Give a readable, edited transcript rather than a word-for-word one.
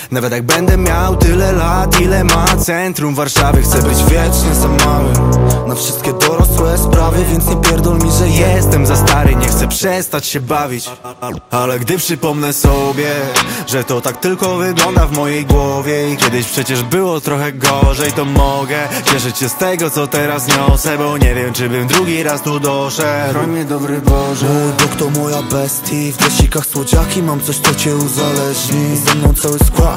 Nawet jak będę miał tyle lat, ile ma centrum Warszawy. Chcę być wiecznie za mały na wszystkie dorosłe sprawy, więc nie pierdol mi, że jestem za stary. Nie chcę przestać się bawić, ale gdy przypomnę sobie, że to tak tylko wygląda w mojej głowie i kiedyś przecież było trochę gorzej, to mogę cieszyć się z tego, co teraz niosę, bo nie wiem, czy bym drugi raz tu doszedł. Chroń mnie, dobry Boże. Mój Bóg to moja bestii, w dresikach słodziaki, mam coś, co cię uzależni. Ze mną cały skład